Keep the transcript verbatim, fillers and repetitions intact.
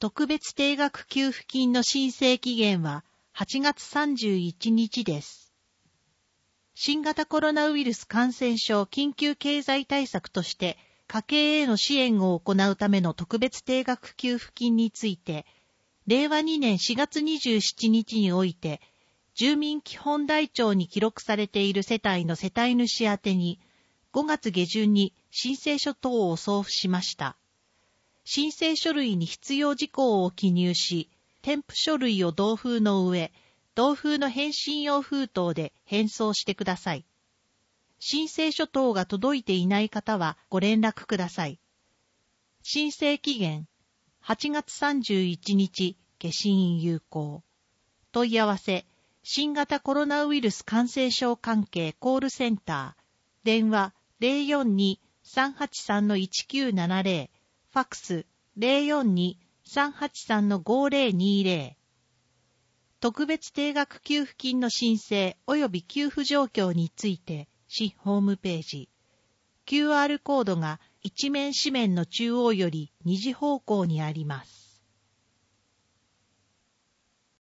特別定額給付金の申請期限ははちがつさんじゅういちにちです。新型コロナウイルス感染症緊急経済対策として家計への支援を行うための特別定額給付金について、れいわにねんしがつにじゅうしちにちにおいて、住民基本台帳に記録されている世帯の世帯主宛てに、ごがつげじゅんに申請書等を送付しました。申請書類に必要事項を記入し、添付書類を同封の上、同封の返信用封筒で返送してください。申請書等が届いていない方はご連絡ください。申請期限、はちがつさんじゅういちにち、消印有効。問い合わせ、新型コロナウイルス感染症関係コールセンター、電話 ゼロよんに さんはちさん いちきゅうななゼロ、ファックス ゼロよんに さんはちさん ごゼロにゼロ。特別定額給付金の申請及び給付状況について、市ホームページ。キューアール コードが一面紙面の中央より二次方向にあります。